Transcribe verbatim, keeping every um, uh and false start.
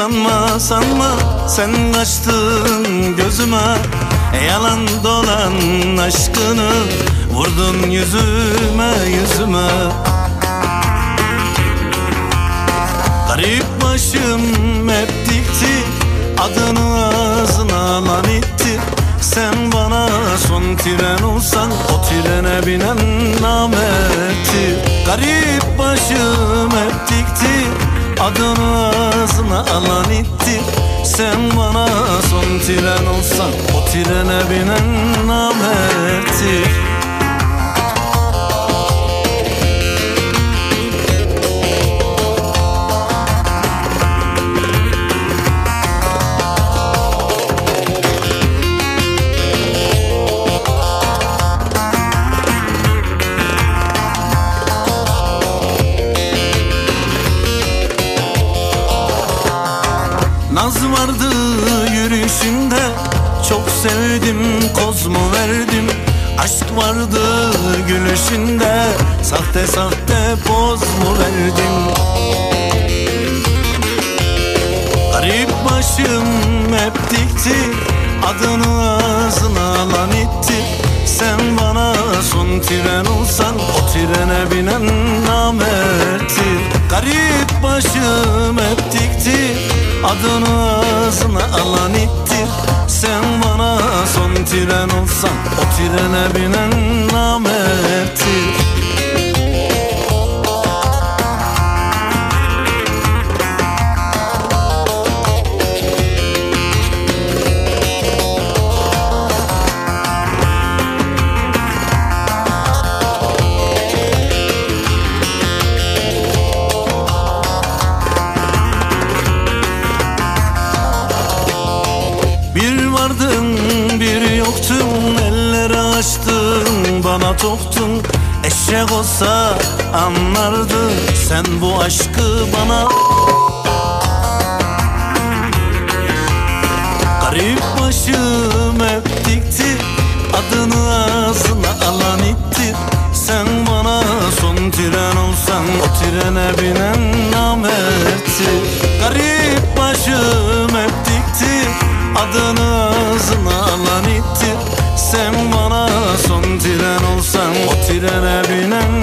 sanma sanma, sen kaçtın gözüme. Yalan dolan aşkını vurdun yüzüme yüzüme. Garip başım hep dikti, adını ağzına alan itti. Sen bana son tren olsan, o trene binen namertti. Garip başım hep dikti, adını ağzına alan itti. Sen bana son tren olsan, o trene binen namertti. Naz vardı yürüyüşünde, çok sevdim, koz mu verdim. Aşk vardı gülüşünde, sahte sahte poz mu verdim. Garip başım hep dikti, adını ağzına alan itti. Sen bana son tren olsan, o trene binen namertti. Garip başım hep dikti, adını ağzına alan itti. Sen bana son tren olsan, o trene binen namertti. Bir vardın bir yoktun, elleri açtın bana toktun. Eşek olsa anlardın sen bu aşkı bana. Garip başım hep dikti, adını ağzına alan itti. Sen bana son tren olsan, o trene binen namertti. Garip başım hep dikti, adını ağzına alan itti. Sen bana son tren olsan, o trene binen